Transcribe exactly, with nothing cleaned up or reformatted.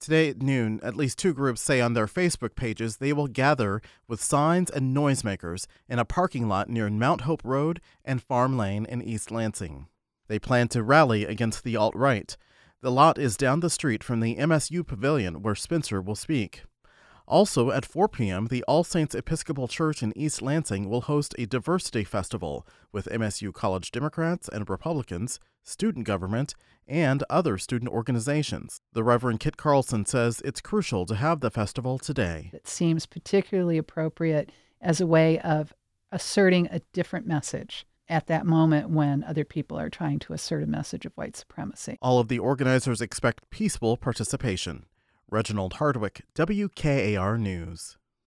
Today at noon, at least two groups say on their Facebook pages they will gather with signs and noisemakers in a parking lot near Mount Hope Road and Farm Lane in East Lansing. They plan to rally against the alt-right. The lot is down the street from the M S U Pavilion where Spencer will speak. Also at four p.m., the All Saints Episcopal Church in East Lansing will host a diversity festival with M S U College Democrats and Republicans, student government, and other student organizations. The Reverend Kit Carlson says it's crucial to have the festival today. It seems particularly appropriate as a way of asserting a different message at that moment when other people are trying to assert a message of white supremacy. All of the organizers expect peaceful participation. Reginald Hardwick, W K A R News.